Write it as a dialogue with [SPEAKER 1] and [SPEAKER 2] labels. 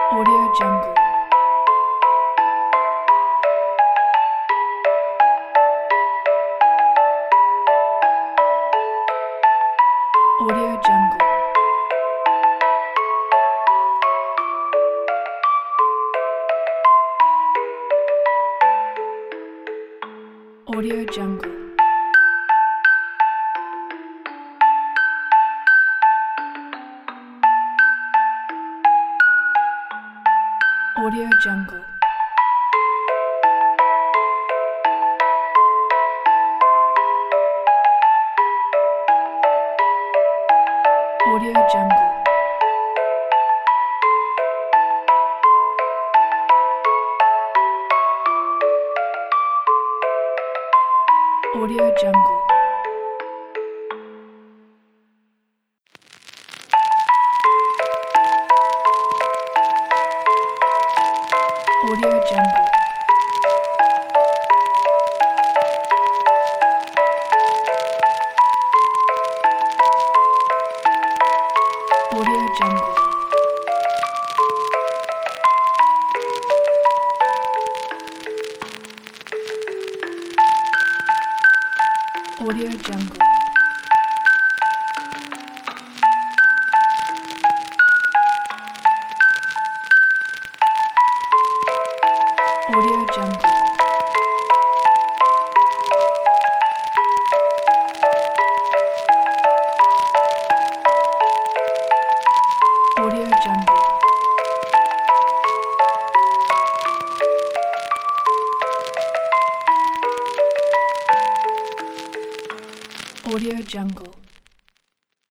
[SPEAKER 1] Audio Jungle. Audio Jungle. Audio Jungle. Audio Jungle. Audio Jungle. Audio Jungle. Audio Jungle. Audio Jungle. Audio Jungle. Audio Jungle. Audio Jungle. Audio Jungle.